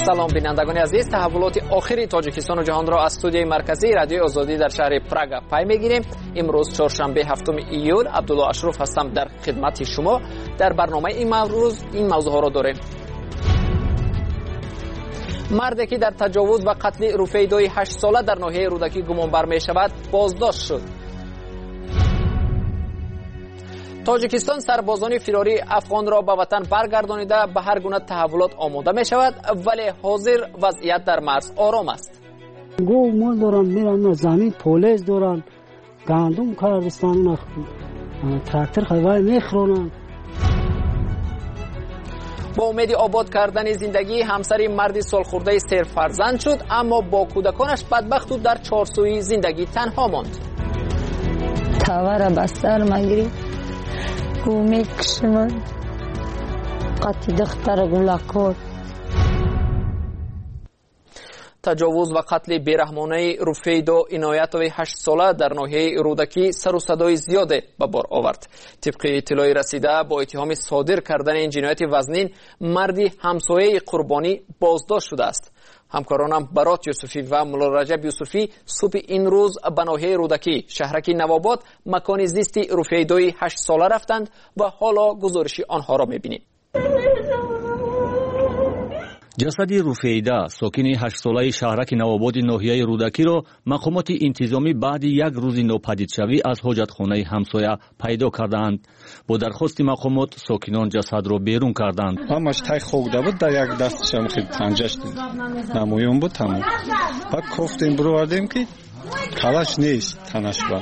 سلام بینندگان عزیز، تحولات آخری تاجیکستان و جهان را از استودیوی مرکزی رادیو آزادی در شهر پراگ پی میگیریم. امروز چهارشنبه 7 ایول، عبدالله اشرف هستم در خدمت شما. در برنامه امروز این موضوع ها را داریم. مردی که در تجاوز و قتل رفیدای 8 ساله در ناحیه رودکی گمانبر می شود بازداشت شد. تاجیکستان سربازان فراری افغان را به وطن برگردانیده به هر گونه تحولات آماده می شود، ولی حاضر وضعیت در مرز آرام است. گومول دارن، میرن زمین پولیس دارن، گندم کارستان، تراکتور خیلی میخرونن. با امید آباد کردن زندگی همسر مردی سالخورده سیر فرزند شد، اما با کودکانش بدبخت و در چارسوی زندگی تنها ماند. تاور بستر مگری گومید کشمن قطی دختر گلکور. تجاوز و قتل بیرحمانه رفیدا عنایتوی 8 ساله در ناحیه رودکی سر و صدای زیاد به بار آورد. طبق اطلاع رسیده با اتهام صادر کردن این جنایت وزنین، مردی همسایه قربانی بازداشت شده است. همکارانم برات یوسفی و مولا رجب یوسفی صبح این روز به ناحیه رودکی شهرک نواباد مکان زیست رفیدای 8 ساله رفتند و حالا گزارش آنها را می‌بینیم. جسد رفیده ساکن 8 ساله شهرک نواباد ناحیه رودکی را مقامات انتظامی بعد یک روز ناپدیدشوی از حاجتخانه همسایه پیدا کردند. با درخواست مقامات ساکنان جسد را بیرون کردند. همش تای خوگده بود، در یک دستشم خیلی پنجش دید نمویون بود تمام. بعد کفتیم بروردیم که کلاش نیست تنش با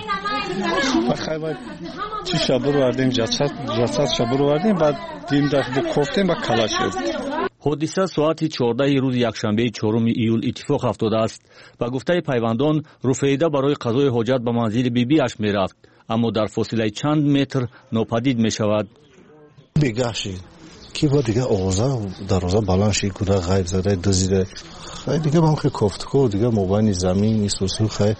خیلی چیشا بروردیم جسدشا بروردیم، بعد دیم دست کفتیم با کلاش بود. حادثه ساعت 14 روز یکشنبه 4 ایول اتفاق افتاده است. با گفته پیوندان رفیده برای قضای حاجت به منزل بیبیش می رفت، اما در فاصله چند متر ناپدید می شود. بگاشی کی با دیگه آوازه دروازه بلند شد، کودک غیب زده دزدیده خیلی دیگه من خیلی کفتکو دیگه موبایل زمین سوسو خیلی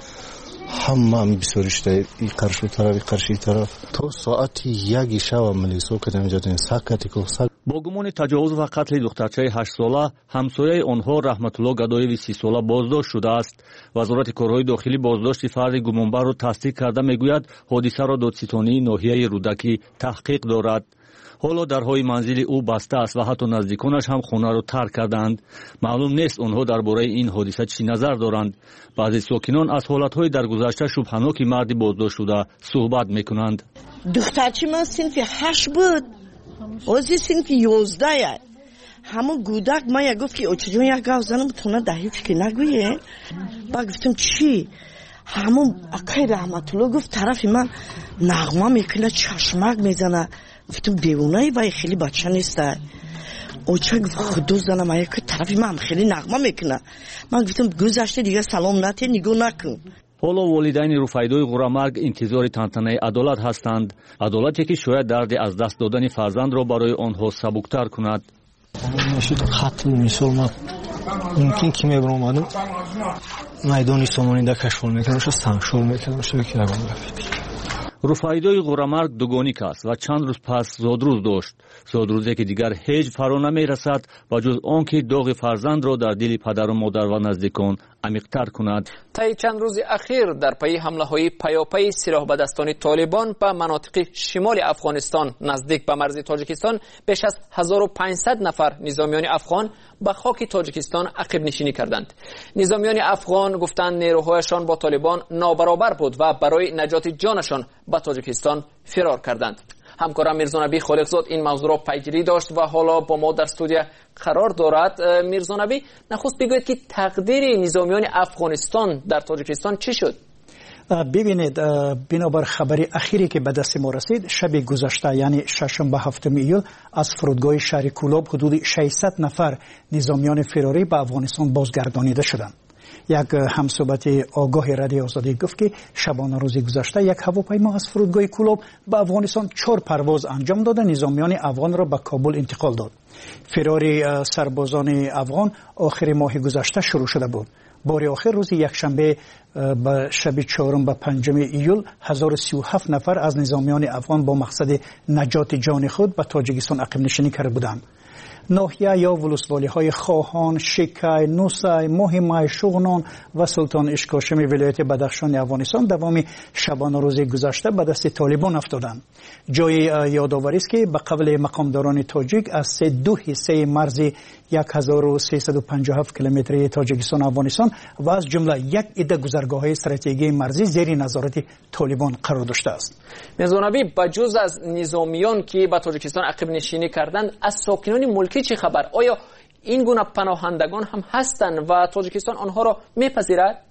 همه بسیارشته این قرشو طرف قرشی طرف تا ساعت 1 شب ملیسو کردیم جاتین ساکتی کو. با گمان تجاوز و قتل دخترچه 8 ساله همسایه آنها رحمت الله گدایوی 30 ساله بازداشت شده است. وزارت کارهای داخلی بازداشت فرد گمانبر را تصدیق کرده میگوید حادثه را دادستانی ناحیه رودکی تحقیق دارد. حالا درهای منزل او بسته است و حتی نزدیکانش هم خانه را ترک کردند. معلوم نیست آنها درباره این حادثه چی نظر دارند. بعضی ساکنان از حالتهای در گذشته شبهناک مرد بازداشت شده صحبت میکنند. دخترچه من صنف 8 بود، اوزی صنف 11 همون گودک من گفت که چجون یک گاو زنم بتونه دهیوش که نگویه. با گفتم چی؟ همون اکای رحمت الله گفت طرف من نغمه میکنه چشمک میزنه. گفتم دیوونه وای خیلی بچه نیسته. او چه گفت خودو زنم اگه که طرف من خیلی نغمه میکنه. من گفتم گذشته دیگه سلام نتی نگو نکن. حالا والدین رفیدای غورامرگ انتظار تنتنه عدالت هستند. عدالتی که شاید درد از دست دادن فرزند را برای آنها سبکتر کند. نشد قتل میسلمان ممکن که میبرم آمدم میدانی سامانی در کشفال میکنم شد سنگشور میکنم شد که نگم رفید. رفیدای غورامرگ دوگانیک است و چند روز پس زادروز داشت. زادروزی که دیگر هیچ فرا نمی رسد و جز آنکه داغ فرزند را در دل پدر و مادر و نزدیکان عمیق‌تر کند. طی چند روز اخیر در پی حمله‌های پیاپی سلاح به دستان طالبان به مناطق شمال افغانستان نزدیک به مرز تاجیکستان بیش از 1500 نفر نظامیان افغان به خاک تاجیکستان عقب نشینی کردند. نظامیان افغان گفتند نیروهایشان با طالبان نابرابر بود و برای نجات جانشان به تاجیکستان فرار کردند. همکارم میرزا نبی خالقزاد این موضوع را پیگیری داشت و حالا با ما در استودیو قرار دارد. میرزا نبی، نخست بگوید که تقدیر نظامیان افغانستان در تاجیکستان چی شد؟ ببینید، بنابر خبری اخیری که به دست ما رسید، شب گذشته یعنی ششنبه 7 ایول از فرودگاه شهر کولاب حدود 600 نفر نظامیان فراری به افغانستان بازگردانیده شدند. یک همصحبت آگاه رادیو آزادی گفت که شبانه روز گذشته یک هواپیما از فرودگاه کولاب به افغانستان 4 پرواز انجام داده نظامیان افغان را به کابل انتقال داد. فرار سربازان افغان آخر ماه گذشته شروع شده بود. بار آخر روز یکشنبه به شب 4 به 5 ایول 1037 نفر از نظامیان افغان با مقصد نجات جان خود به تاجیکستان عقب نشینی کرده بودند. ناحیه یا ولسوالی‌های خواهان، شیکای، نوسای، مهمای، شغنان و سلطان اشکاشم ولایت بدخشان افغانستان دوام شبانه روز گذشته به دست طالبان افتادند. جای یادآوری است که به قول مقامداران تاجیک از دو حصه مرز 1357 کیلومتری تاجیکستان افغانستان و از جمله یک عده گذرگاه‌های استراتژیکی مرزی زیر نظارت طالبان قرار داشته است. میزونبی بجز از نظامیان که به تاجیکستان عقب نشینی کردند، از ساکنان ملکی چه خبر؟ آیا این گونه پناهندگان هم هستند و تاجیکستان آنها را میپذیرد؟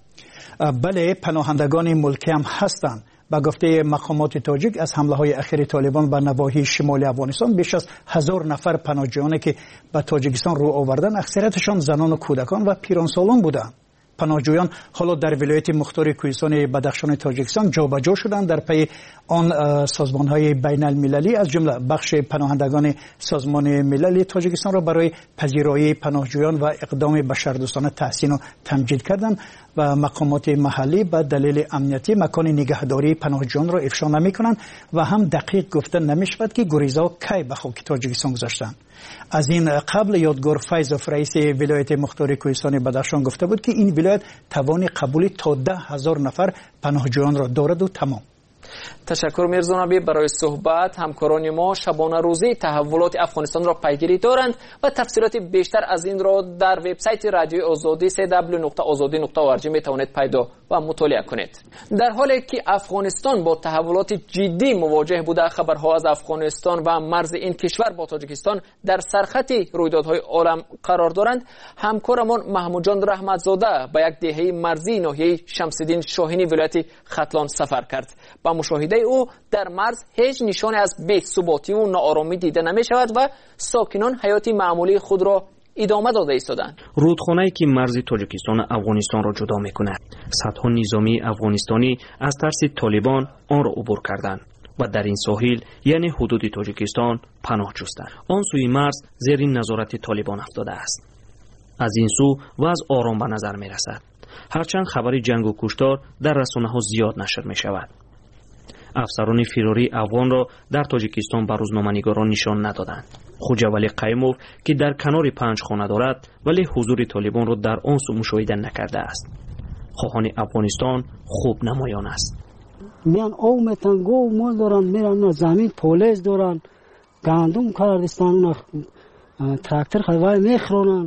بله، پناهندگان ملکی هم هستند. با گفته مقامات تاجیک از حمله های اخیر طالبان به نواحی شمالی افغانستان بیش از 1000 نفر پناهجویانی که به تاجیکستان رو آوردن اکثریتشان زنان و کودکان و پیرانسالان بودند. پناهجویان حالا در ولایت مختار کوهستان بدخشان تاجیکستان جابجا شدند در پی آن سازمان‌های بین المللی از جمله بخش پناهندگان سازمان ملل تاجیکستان را برای پذیرایی پناهجویان و اقدام بشردوستانه تحسین و تمجید کردند و مقامات محلی به دلیل امنیتی مکان نگهداری پناهجویان را افشا نمی‌کنند و هم دقیق گفته نمی‌شود که گریزها کی به خاک تاجیکستان گذاشتند. از این قبل یادگار فیض رئیس ولایت مختار کوهستان بدخشان گفته بود که این ولایت توان قبول تا 10,000 نفر پناهجویان را دارد و تمام. تشکر میرزا نبی برای صحبت. همکاران ما شبانه روزی تحولات افغانستان را پیگیری دارند و تفصیلات بیشتر از این را در وبسایت رادیو آزادی www.azadi.org میتوانید پیدا و مطالعه کنید. در حالی که افغانستان با تحولات جدی مواجه بوده، خبرها از افغانستان و مرز این کشور با تاجیکستان در سرخط رویدادهای عالم قرار دارند. همکارمان محمود جان رحمتزاده به یک دهه مرزی ناحیه شمس‌الدین شاهینی ولایت ختلان سفر کرد. با مشاهده او در مرز هیچ نشانی از بی‌ثباتی و ناآرامی دیده نمی شود و ساکنان حیات معمولی خود را ادامه داده ایستادند. رودخانه‌ای که مرز تاجیکستان افغانستان را جدا می‌کند، صدها نظامی افغانستانی از ترس طالبان آن را عبور کردند و در این ساحل یعنی حدود تاجیکستان پناه جستند. آن سوی مرز زیر نظارت طالبان افتاده است. از این سو وضع آرام به نظر می‌رسد، هرچند خبر جنگ و کشتار در رسانه‌ها زیاد نشر می‌شود. افسران فراری افغان را در تاجیکستان به روزنامه‌نگاران نشان ندادند. خوجاولی قیموف که در کنار 5 خانه دارد ولی حضور طالبان را در آن سو مشاهده نکرده است. خواهان افغانستان خوب نمایان است. میان او متنگو مول دارن، میرن زمین پولیس دارن، گندم کردستان تراکتور خیوای میخرونن.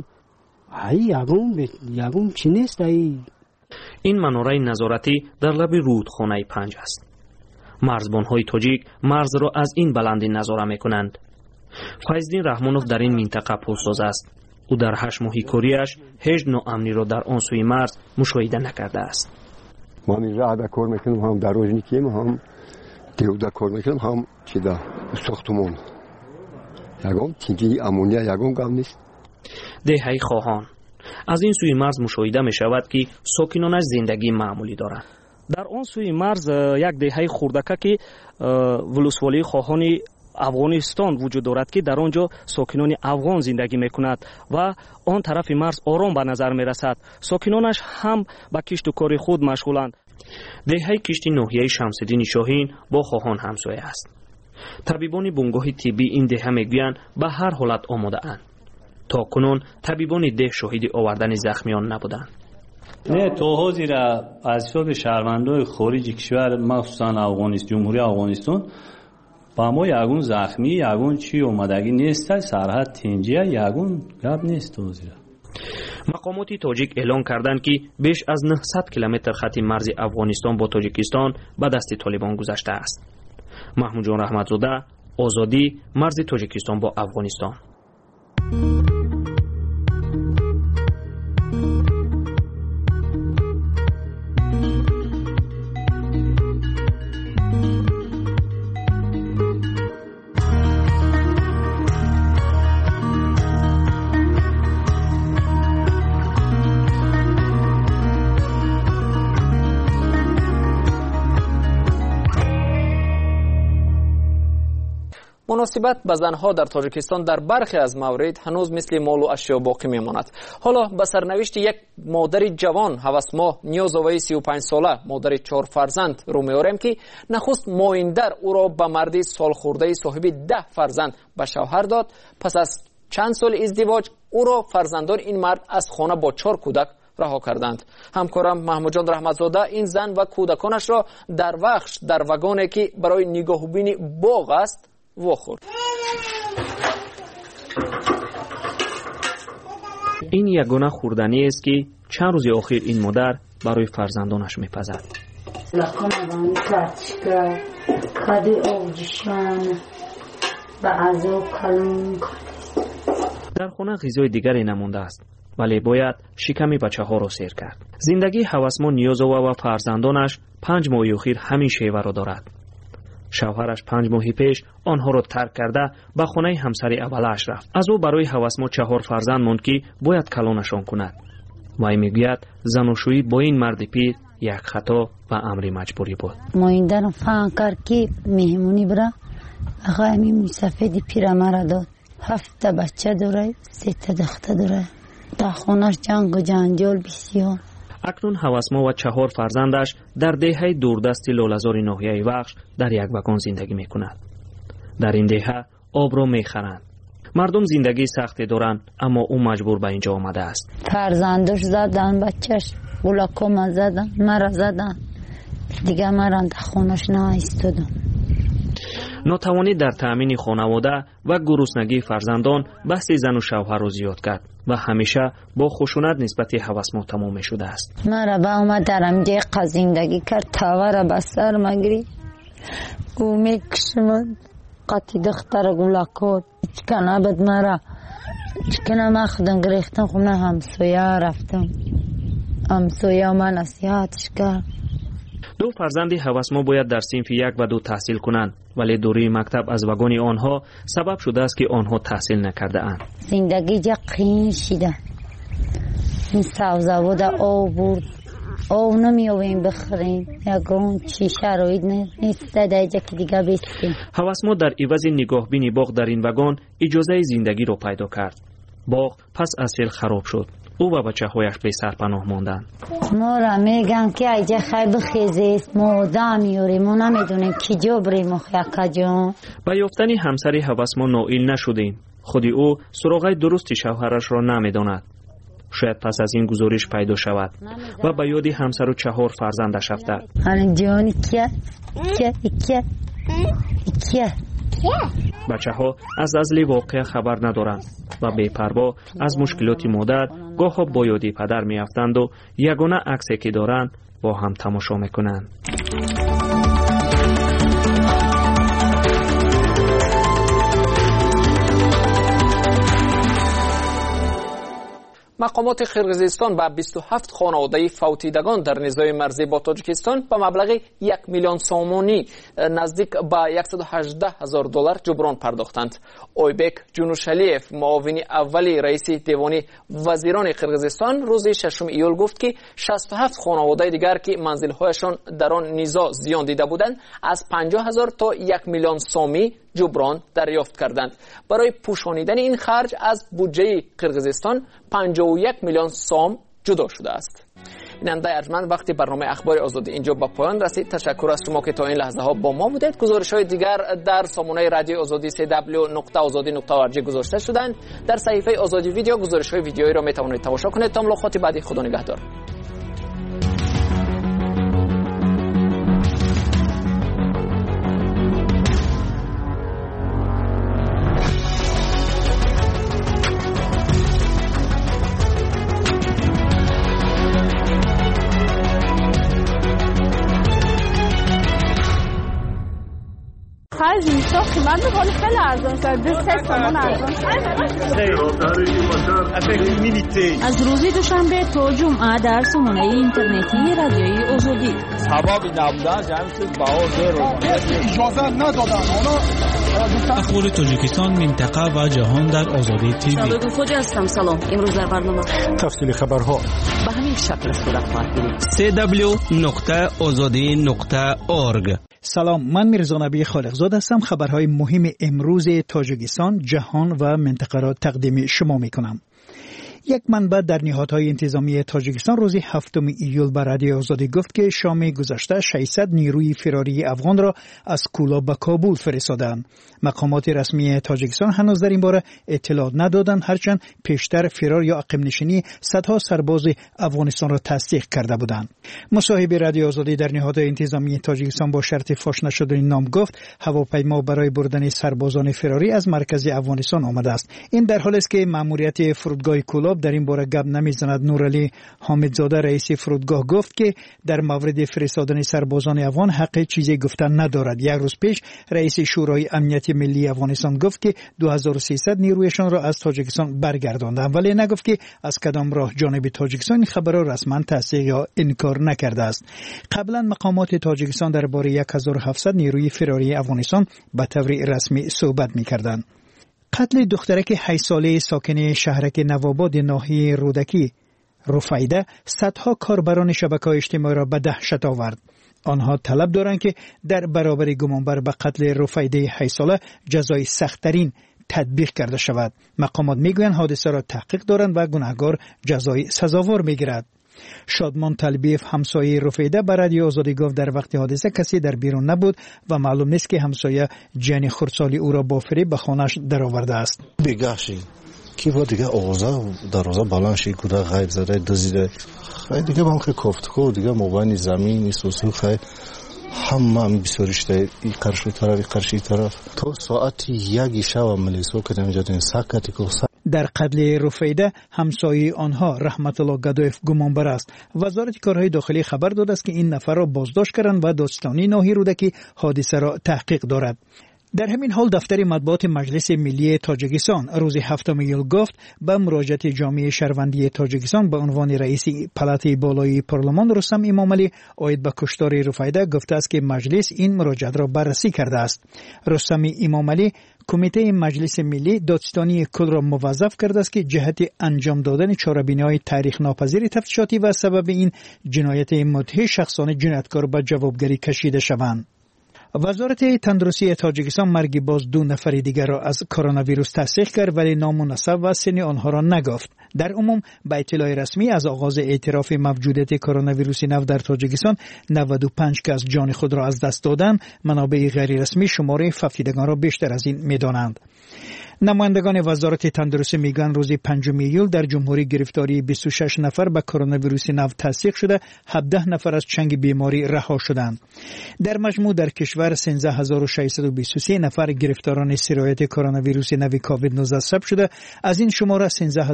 یگون چی نیست ای؟ این مناره نظارتی در لب رودخانه 5 است. مرزبان‌های تاجیک مرز را از این بلندی نظاره می‌کنند. فیض‌الدین رحمانوف در این منطقه پولساز است. او در 8 ماه کاریش هیچ ناامنی را در آن سوی مرز مشاهده نکرده است. ما اینجا کار می‌کنیم، هم در روزنیکیم، هم دیودا کار می‌کنیم، هم چیدا ساختمان. یگان چیزی امونیا یگان گام نیست. دهه‌ای خواهان از این سوی مرز مشاهده می‌شود که ساکنانش زندگی معمولی دارند. در آن سوی مرز یک دهه خوردکه که ولسوالی خواهان افغانستان وجود دارد که در آنجا ساکنان افغان زندگی میکند و آن طرف مرز آرام به نظر میرسد. ساکنانش هم به کشت و کار خود مشغولند. دهه کشتی ناحیه شمس‌الدین شاهین با خواهان همسایه است. طبیبان بنگاه طبی این دهه میگویند به هر حالت آماده اند. تا کنون طبیبان ده شاهد آوردن زخمیان نبودند. نه تا حاضر از حساب شهروندان خارج کشور مخصوصا افغانستان، جمهوری افغانستان با ما یگون زخمی یگون چی اومدگی نیست. سرحد تنجیه یگون گپ نیست. حاضر مقامات تاجیک اعلان کردند که بیش از 900 کیلومتر خط مرز افغانستان با تاجیکستان به دست طالبان گذشته است. محمود جان رحمتزاده، آزادی، مرز تاجیکستان با افغانستان. مناسبت به زنها در تاجیکستان در برخی از موارد هنوز مثل مال و اشیا باقی میماند. حالا به سرنوشت یک مادر جوان هوس‌ماه نیازآوری 35 ساله مادر 4 فرزند رو میاریم که نخست مایندر او را به مردی سالخورده صاحب 10 فرزند به شوهر داد. پس از چند سال ازدواج او را فرزندان این مرد از خانه با 4 کودک رها کردند. همکارم محمود جان رحمتزاده این زن و کودکانش را در وگانی که برای نگاهبینی باغ است واخورد. این یگانه خوردنی است که چند روز اخیر این مادر برای فرزندانش میپزد. در خانه غذای دیگری نمانده است، ولی باید شکم بچه ها را سیر کرد. زندگی هوسمند نیازوا و فرزندانش 5 ماه اخیر همین شیوه را دارد. شوهرش 5 ماه پیش آنها را ترک کرده به خانه همسر اولش رفت. از او برای هوسمند 4 فرزند ماند که باید کلانشان کند. وی میگوید زناشویی با این مرد پیر یک خطا و امر مجبوری بود. مایندن فهم کرد که مهمونی برا آقای همین سفید پیر مرا داد. 7 بچه داره، 3 دختر داره. در خونش جنگ و جنجال بسیار. اکنون هوسمند و 4 فرزندش در دهه دوردست لاله‌زار ناحیه وخش در یک وگان زندگی میکنند. در این دهه آب را میخرند. مردم زندگی سختی دارند، اما او مجبور به اینجا آمده است. فرزندش زدن، بچهش بولاکوم زدن، مرا زدن. دیگه مرا در خونش نه ایستادم. ناتوانی در تأمین خانواده و گرسنگی فرزندان بحث زن و شوهر را زیاد کرد و همیشه با خشونت نسبت هوسمند تمام شده است. مرا با اومد درم جای زندگی کرد، تاور به سر مگری گومی کشمد قطی دختر گولاکود چکنه بد مرا چکنه ما خودم گریختم خونه همسویه رفتم. همسویه من نصیحتش کرد. 2 فرزند هوسمند باید در صنف 1 و 2 تحصیل کنند، ولی دوری مکتب از وگان آنها سبب شده است که آنها تحصیل نکرده اند. زندگی جا قین شده. این سبزواد آب برد، آب نمی‌آوریم بخوریم، یکون چی شرایط نیست در جا که دیگه بیستیم. هوسمند در عوض نگاهبینی باغ در این وگان اجازه زندگی را پیدا کرد. باغ پس از سیل خراب شد. او و بچه‌هایش به سرپناه ماندند. ما را میگم که ایجا خیلی بخیزید، ما آدم میاریم، ما نمیدونیم کی جا بریم و کجا. با یافتن همسر هوسمند نائل نشدیم. خودی او سراغ درست شوهرش را نمیداند. شاید پس از این گزارش پیدا شود و به یاد همسر و 4 فرزندش افتد. الان جانی کیه بچه ها از اصل واقع خبر ندارند و بی‌پروا از مشکلات مادر گاه با یاد پدر می افتند و یگانه عکسی که دارند با هم تماشا میکنند. مقامات قرقیزستان به 27 خانواده فوتیدگان در نزاع مرزی با تاجیکستان به مبلغ 1 میلیون سومونی نزدیک به $118,000 جبران پرداختند. اویبک جونوشالیف معاون اولی رئیس دیوان وزیران قرقیزستان روز 6 ایول گفت که 67 خانواده دیگر که منزل‌هایشان در آن نزاع زیان دیده بودند از 50,000 تا 1 میلیون سومی جبران دریافت کردند. برای پوشانیدن این خرج از بودجه قرقیزستان 51 میلیون سوم جدا شده است. بیننده ارجمند، وقتی برنامه اخبار آزادی اینجا به پایان رسید. تشکر از شما که تا این لحظه ها با ما بودید. گزارش‌های دیگر در سامانه رادیو آزادی www.azadi.org گذاشته شدند. در صفحه آزادی ویدیو گزارش‌های ویدیویی را می‌توانید تماشا کنید. تا ملاقات بعدی، خدا نگهدار. اینجا قیمت می‌کنه خیلی ارزان شده. 3 تومن ارزان شده. از روز دوشنبه تا جمعه در سامانه اینترنتی رادیوی آزادی. سبب نبودن جمعیت باور اجازه ندادن. اخبار تاجیکستان، منطقه و جهان در آزادی تیوی. شادو فوجی هستم. سلام. امروز در برنامه تفصیل خبرها به همین شکل صورت خواهد گرفت. www.azadi.org. سلام، من میرزا نبی خالقزاد هستم. خبرهای مهم امروز تاجیکستان، جهان و منطقه را تقدیم شما میکنم. یک منبع در نهادهای انتظامی تاجیکستان روز 7 ایول به رادیو آزادی گفت که شام گذشته 600 نیروی فراری افغان را از کولا به کابل فرستادند. مقامات رسمی تاجیکستان هنوز در این باره اطلاع ندادند، هرچند پیشتر فرار یا اقیم نشینی صدها سرباز افغانستان را تصدیق کرده بودند. مصاحبه رادیو آزادی در نهادهای انتظامی تاجیکستان با شرط فاش نشدن نام گفت هواپیما برای بردن سربازان فراری از مرکز افغانستان آمده است. این در حالی است که ماموریت فرودگاه کولاب در این باره گپ نمیزند. نورعلی حامدزاده رئیس فرودگاه گفت که در مورد فرستادن سربازان افغان حق چیزی گفتن ندارد. یک روز پیش رئیس شورای امنیت ملی افغانستان گفت که 2300 نیرویشان را از تاجیکستان برگرداندند، ولی نگفت که از کدام راه جانب تاجیکستان خبر را رسما تصدیق یا انکار نکرده است. قبلا مقامات تاجیکستان درباره 1700 نیروی فراری افغانستان به طور رسمی صحبت می‌کردند. قتل دخترک 8 ساله ساکن شهرک نواباد ناحیه رودکی رفیده صدها کاربران شبکه‌های اجتماعی را به دهشت آورد. آنها طلب دارند که در برابر گمانبر به قتل رفیده 8 ساله جزای سخت‌ترین تطبیق کرده شود. مقامات میگویند حادثه را تحقیق دارند و گناهکار جزای سزاوار میگیرد. شادمان طلبیف همسایه رفیده به رادیو آزادی گفت در وقت حادثه کسی در بیرون نبود و معلوم نیست که همسایه جن خردسالی او را با فریب به خانه‌اش درآورده است. بگاشی کی بود دیگه اوضاع دروازه بلند شد، کودک غیب زده دزدیده. خیلی دیگه من که کوفتکو دیگه موبایل زمین سوسو خیلی همه بسیارشته این قرشی طرف تو ساعت 1 شب ملیسو کردم جدین ساکتی که در قتل رفیده همسایه آنها رحمت الله گدایف گمانبر است. وزارت کارهای داخلی خبر داده است که این نفر را بازداشت کردند و دادستانی ناحیه رودکی حادثه را تحقیق دارد. در همین حال دفتر مطبوعات مجلس ملی تاجیکستان روز 7 ایول گفت به مراجعت جامعه شهروندی تاجیکستان به عنوان رئیس پلات بالای پارلمان رستم امامعلی عاید به کشتار رفیده گفته است که مجلس این مراجعت را بررسی کرده است. رستم امامعلی کمیته مجلس ملی دادستانی کل را موظف کرده است که جهت انجام دادن چاره‌بینی‌های تاریخ ناپذیر تفتیشاتی و سبب این جنایت مدهی شخصان جنایتکار به جوابگری کشیده شوند. وزارت تندرستی تاجیکستان مرگ باز 2 نفر دیگر را از کرونا ویروس تصدیق کرد ولی نام و نسب و سن آنها را نگفت. در عموم به اطلاع رسمی از آغاز اعتراف موجودیت کرونا ویروس نو در تاجیکستان 95 کس جان خود را از دست دادند. منابع غیر رسمی شماره فقیدگان را بیشتر از این می‌دانند. نمایندگان وزارت تندرستی میگن روز 5 ایول در جمهوری گرفتاری 26 نفر به کرونا ویروس نو تصدیق شده، 17 نفر از چنگ بیماری رها شدند. در مجموع در کشور 13623 نفر گرفتاران سرایت کرونا ویروس نو کووید 19 ثبت شده. از این شماره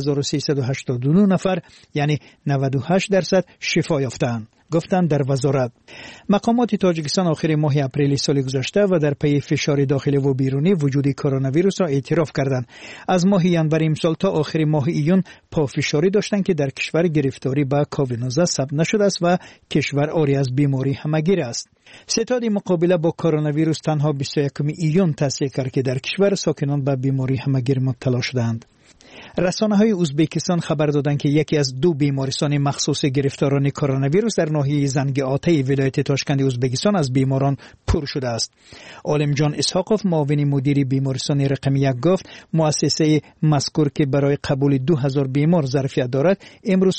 13389 نفر یعنی 98% شفا یافتند. گفتند در وزارت. مقامات تاجیکستان آخر ماه اپریل سال گذشته و در پی فشار داخلی و بیرونی وجود کرونا ویروس را اعتراف کردند. از ماه ژانویه امسال تا آخر ماه ایون پافشاری داشتند که در کشور گرفتاری به کووید 19 ثبت نشده است و کشور عاری از بیماری همگیر است. ستاد مقابله با کرونا ویروس تنها 21 ایون تصدیق کرد که در کشور ساکنان به بیماری همگیر مبتلا شدند. رسانه‌های ازبکستان خبر دادند که یکی از 2 بیمارستان مخصوص گرفتاران کرونا ویروس در ناحیه زنگ آتای ولایت تاشکند ازبکستان از بیماران پر شده است. عالمجان اسحاقوف معاون مدیر بیمارستان رقم 1 گفت مؤسسه مذکور که برای قبول 2000 بیمار ظرفیت دارد امروز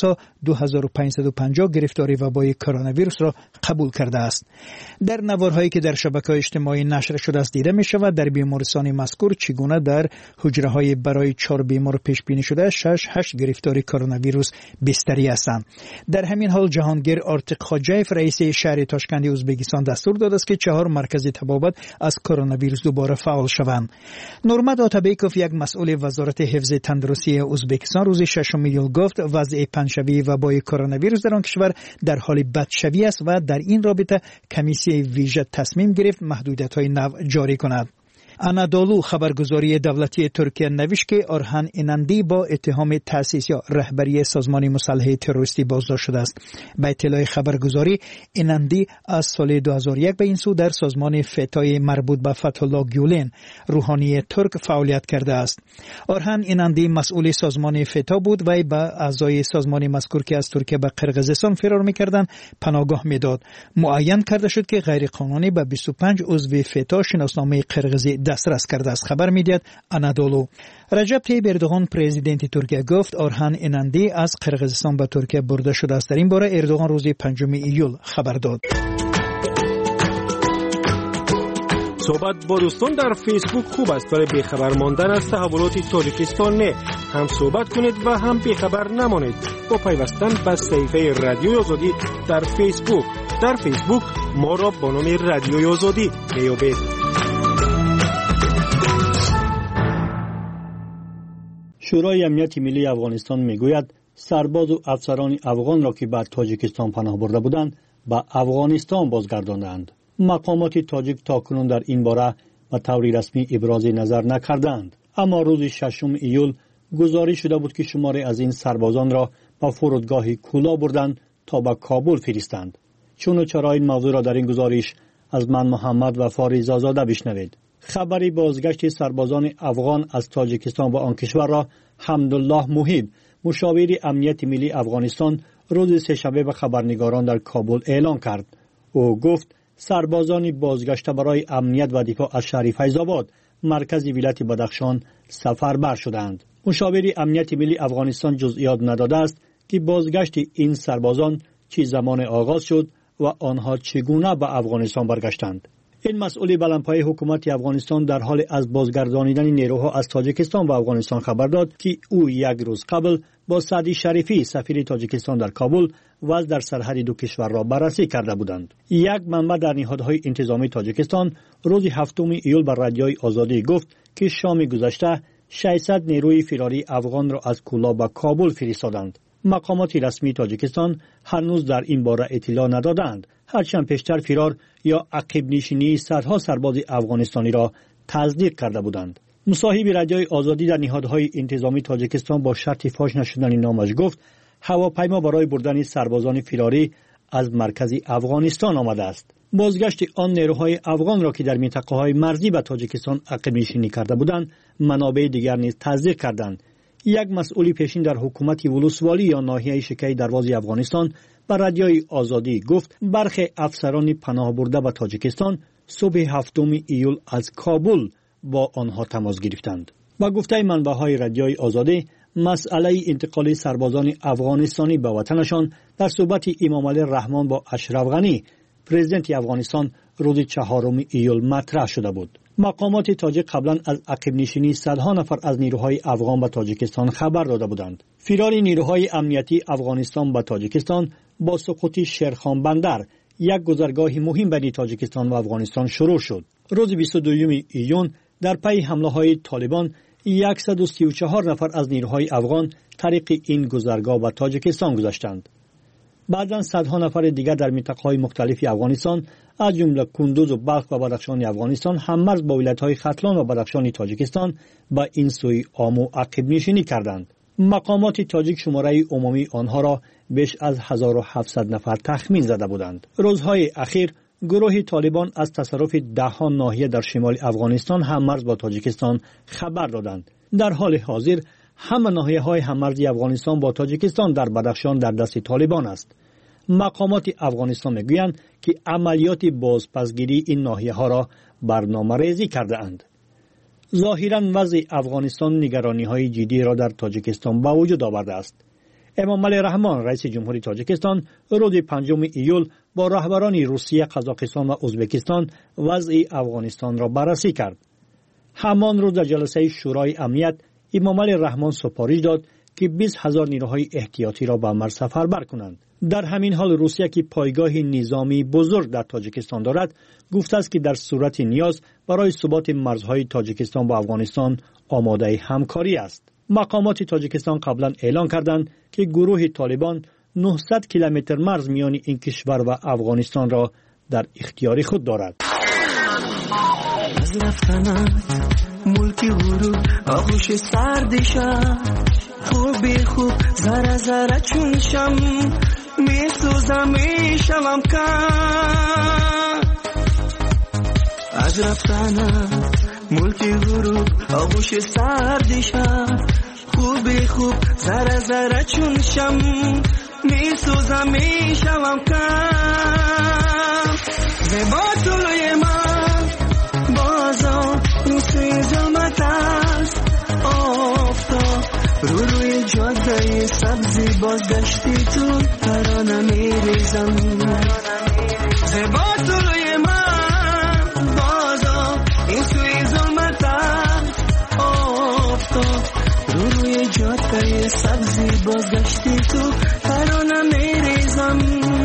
2550 گرفتاری وبای کرونا ویروس را قبول کرده است. در نوارهایی که در شبکه‌های اجتماعی نشر شده است دیده می‌شود در بیمارستان مذکور چگونه در حجره‌های برای 4 بیمار پیش بینی شده 6-8 گرفتاری کرونا ویروس بستری هستند. در همین حال جهانگیر آرتیق خاجایف رئیس شهر تاشکند ازبکستان دستور داده است که 4 مرکز تبابت از کرونا ویروس دوباره فعال شوند. نورمت آتابیکوف یک مسئول وزارت حفظ تندرستی ازبکستان روز 6 ایول گفت وضع پنجشنبه وبای کرونا ویروس در آن کشور در حال بدشوی است و در این رابطه کمیسیون ویژه تصمیم گرفت محدودیت‌های نو جاری کند. انادولو خبرگزاری دولتی ترکیه نوشت که آرهان اینندی با اتهام تأسیس یا رهبری سازمان مسلح تروریستی بازداشت شده است. به اطلاع خبرگزاری اینندی از سال 2001 به این سو در سازمان فتای مربوط به فتح الله گولن روحانی ترک فعالیت کرده است. آرهان اینندی مسئول سازمان فتا بود و به اعضای سازمان مذکور که از ترکیه به قرقیزستان فرار می‌کردند پناهگاه می‌داد. معین کرده شد که غیر قانونی به 25 عضو فتا شناسنامه قرقیزی دسترس کرده است. خبر می‌دهد انادولو. رجب طیب اردوغان پرزیدنت ترکیه گفت آرهن اینندی از قرقیزستان به ترکیه برده شده است. در این باره اردوغان روز 5 ایول خبر داد. صحبت با دوستان در فیسبوک خوب است، ولی بیخبر ماندن از تحولات تاجیکستان نه. هم صحبت کنید و هم بیخبر نمانید با پیوستن به صفحه رادیوی آزادی در فیسبوک. در فیسبوک ما را با نام رادیوی آزادی میابید. شورای امنیت ملی افغانستان میگوید سرباز و افسران افغان را که به تاجیکستان پناه برده بودند به افغانستان بازگرداندند. مقامات تاجیک تاکنون در این باره به طور رسمی ابراز نظر نکردند، اما روز 6 ایول گزارش شده بود که شماری از این سربازان را به فرودگاه کولا بردند تا به کابل فرستند. چون و چرا این موضوع را در این گزارش از من محمد و فاریز آزاده بشنوید. خبری بازگشت سربازان افغان از تاجیکستان به آن کشور را حمدالله محیب، مشاور امنیت ملی افغانستان، روز سه‌شنبه به خبرنگاران در کابل اعلام کرد. او گفت سربازان بازگشته برای امنیت و دفاع از شهر فیض‌آباد، مرکز ولایت بدخشان، سفربر شدند. مشاور امنیت ملی افغانستان جزئیات نداده است که بازگشت این سربازان چه زمان آغاز شد و آنها چگونه به افغانستان برگشتند. این مسئول بلندپایه حکومت افغانستان در حال از بازگردانیدن نیروها از تاجیکستان و افغانستان خبر داد که او یک روز قبل با سعدی شریفی سفیر تاجیکستان در کابل وضع در سرحد دو کشور را بررسی کرده بودند. یک منبع در نهادهای انتظامی تاجیکستان روز 7 ایول بر رادیوی آزادی گفت که شام گذشته 600 نیروی فراری افغان را از کولا به کابل فرستادند. مقامات رسمی تاجیکستان هنوز در این باره اطلاع ندادند، هرچند پیشتر فرار یا عقب نشینی صدها سرباز افغانستانی را تصدیق کرده بودند. مصاحب رادیوی آزادی در نهادهای انتظامی تاجیکستان با شرط فاش نشدن نامش گفت هواپیما برای بردن سربازان فراری از مرکز افغانستان آمده است. بازگشت آن نیروهای افغان را که در منطقه‌های مرزی به تاجیکستان عقب نشینی کرده بودند، منابع دیگر نیز تصدیق کردند. یک مسئول پیشین در حکومت ولسوالی یا ناحیه شکی دروازه افغانستان بر رادیوی آزادی گفت برخی افسران پناه برده به تاجیکستان صبح 7 ایول از کابل با آنها تماس گرفتند. با گفته منبع‌های رادیوی آزادی، مسئله انتقال سربازان افغانستانی به وطنشان در صحبت امامعلی رحمان با اشرف غنی پرزیدنت افغانستان روز 4 ایول مطرح شده بود. مقامات تاجیک قبلا از عقب نشینی صدها نفر از نیروهای افغان به تاجیکستان خبر داده بودند. فرار نیروهای امنیتی افغانستان به تاجیکستان با سقوط شیرخان بندر، یک گذرگاه مهم بین تاجیکستان و افغانستان، شروع شد. روز 22 ایون در پی حمله‌های طالبان 134 نفر از نیروهای افغان طریق این گذرگاه به تاجیکستان گذشتند. بعداً صدها نفر دیگر در منطقه‌های مختلف افغانستان از جمله کندوز و بلخ و بدخشان افغانستان هم‌مرز با ولایت‌های ختلان و بدخشان تاجیکستان به این سوی آمو عقب نشینی کردند. مقامات تاجیک شماره عمومی آنها را بیش از 1700 نفر تخمین زده بودند. روزهای اخیر گروه طالبان از تصرف ده‌ها ناحیه در شمال افغانستان هم‌مرز با تاجیکستان خبر دادند. در حال حاضر همه ناحیه‌های هم‌مرزی افغانستان با تاجیکستان در بدخشان در دست طالبان است. مقامات افغانستان میگویند که عملیات بازپسگیری این ناحیه‌ها را برنامه‌ریزی کرده اند. ظاهراً وضع افغانستان نگرانی‌های جدی را در تاجیکستان به وجود آورده است. امامعلی رحمان رئیس جمهوری تاجیکستان روز 5 ایول با رهبران روسیه، قزاقستان و ازبکستان وضع افغانستان را بررسی کرد. همان روز در جلسه شورای امنیت امامعلی رحمان سفارش داد که 20,000 نیروهای احتیاطی را به مرز سفربر کنند. در همین حال روسیه که پایگاه نظامی بزرگ در تاجیکستان دارد، گفته است که در صورت نیاز برای ثبات مرزهای تاجیکستان با افغانستان آماده همکاری است. مقامات تاجیکستان قبلا اعلان کردند که گروه طالبان 900 کیلومتر مرز میان این کشور و افغانستان را در اختیار خود دارد. ملکی غرور آغوش سردشم خوبی خوب زره زره چونشم میسوزم میشوم کم از رفتنم ملکی غرور آغوش سردشم خوبی خوب زره زره چونشم میسوزم میشوم کم زیبا طلوی من بازم این بازگشتی تو ترانه میریزم زبا طلوع من بازا این سوی ظلمت افتاد روی جاده سبزی بازگشتی تو ترانه میریزم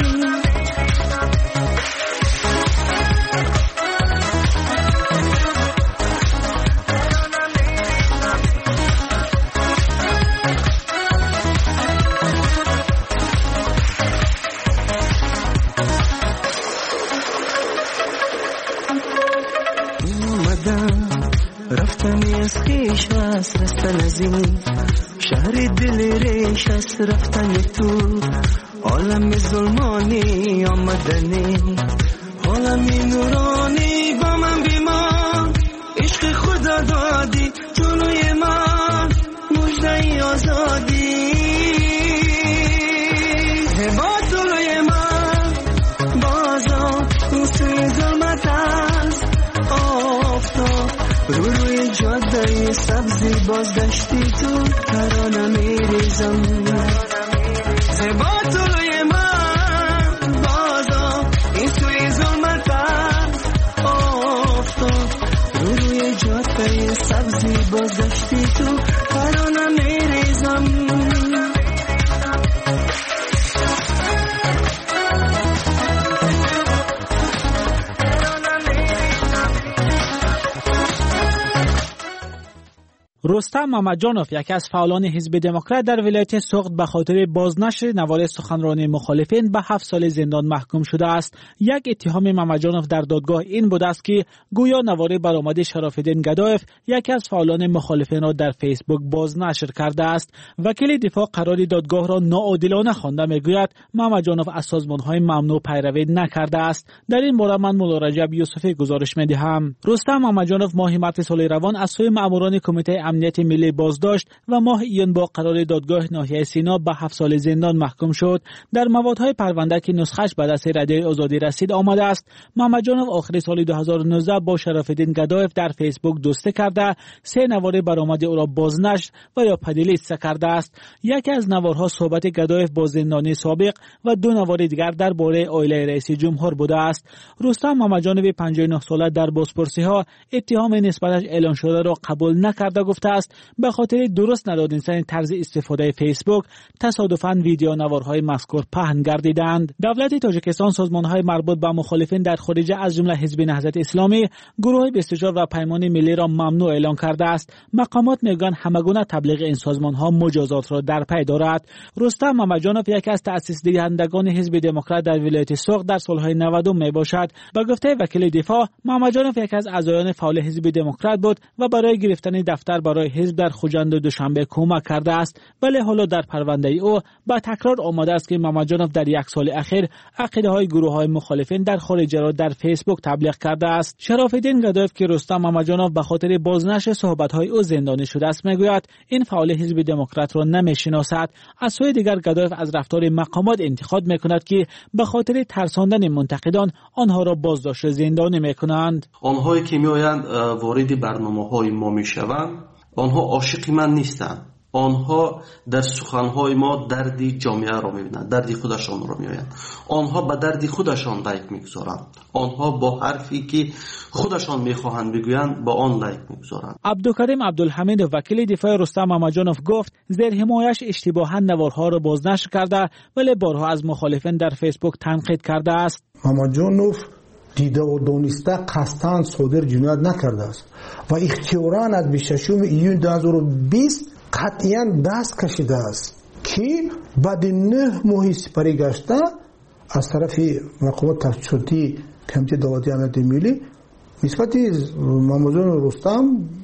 رفتنی از خیش هست رستن از این شهر دل ریش هست رفتن تو عالم ظلمانی آمدنی عالمی نورانی با من بیمان عشق خدا دادی جلوی من مژده آزادی زبا جلوی من بازا اون سوی ظلمت هست افتاد روی جاده سبزی بازگشتی تو ترانه میریزم زبا طلوع من بازا این سوی ظلمت افتاد روی جاده سبزی بازگشتی تو ترانه میریزم رستم ممدجانوف یکی از فعالان حزب دموکرات در ولایت سوخت به خاطر بازنشر نوار سخنرانی مخالفین به 7 سال زندان محکوم شده است. یک اتهام ممدجانوف در دادگاه این بوده است که گویا نوار برآمد شراف‌الدین گدایف یکی از فعالان مخالفین را در فیسبوک بازنشر کرده است. وکیل دفاع قرار دادگاه را ناعادلانه خوانده میگوید ممدجانوف از سازمان‌های ممنوع پیروی نکرده است. در این باره من مولا رجب یوسفی گزارش می‌دهم. رستم ممدجانوف ماه مارس سال روان از سوی ماموران کمیته امنیت ملی بازداشت و ماه ایون با قرار دادگاه ناحیه سینا به 7 سال زندان محکوم شد. در موادهای پرونده که نسخش به دست رادیوی آزادی رسید آمده است ممدجانوف آخر سال 2019 با شراف‌الدین گدایف در فیسبوک دوستی کرده 3 نوار برآمد او را بازنشر و یا پدیلیست کرده است. یکی از نوارها صحبت گدایف با زندانی سابق و 2 نوار دیگر درباره عائله رئیس جمهور بوده است. رستم ممدجانوف 59 ساله در بازپرسی‌ها اتهام نسبتش اعلان شده را قبول نکرده گفته است به خاطر درست ندادن طرز استفاده فیسبوک تصادفاً ویدیو نوارهای مذکور پهن گردیدند. دولت تاجیکستان سازمان‌های مربوط به مخالفین در خارج از جمله حزب نهضت اسلامی گروه 24 و پیمان ملی را ممنوع اعلان کرده است. مقامات میگویند همگونه تبلیغ این سازمان‌ها مجازات را در پی دارد. رستم ممدجانوف یکی از تأسیس دهندگان حزب دموکرات در ولایت سوخت در سال‌های 90 میباشد. به گفته وکیل دفاع ممدجانوف یکی از اعضایان فعال حزب دموکرات بود و برای گرفتن دفتر برای حزب در خوجند و دوشنبه کمک کرده است، ولی حالا در پرونده او با تکرار آمده است که ممدجانوف در 1 سال اخیر عقیده‌های گروه‌های مخالفین در خارج را در فیسبوک تبلیغ کرده است. شراف‌الدین گدایف که رستم ممدجانوف به خاطر بازنشر صحبت‌های او زندانی شده است میگوید این فعال حزب دموکرات را نمی‌شناسد. از سوی دیگر گدایف از رفتار مقامات انتقاد می‌کند که به خاطر ترساندن منتقدان آنها را بازداشت و زندانی می‌کنند. آنهایی که می‌آیند وارد برنامه‌های ما می‌شوند آنها عاشق من نیستند. آنها در سخنهای ما دردی جامعه را می‌بینند، دردی خودشان را می‌آیند. آنها به دردی خودشان لایک می‌گذارند. آنها با حرفی که خودشان می‌خواهند بگویند با آن لایک می‌گذارند. عبدالکریم عبدالحمید وکیل دفاع رستم ممدجانوف گفت زیر حمایش اشتباهاً نوارها را بازنشر کرده ولی بارها از مخالفین در فیسبوک تنقید کرده است. ممدجانوف دیده و دانسته قصداً صادر جنایت نکرده است و اختیاراً از 26 ایون 2020 قطعاً دست کشیده است که بعد 9 ماه سپری گشته از طرف مقامات تفتیشاتی کمیته دولتی امنیت ملی نسبت ممدجانوف رستم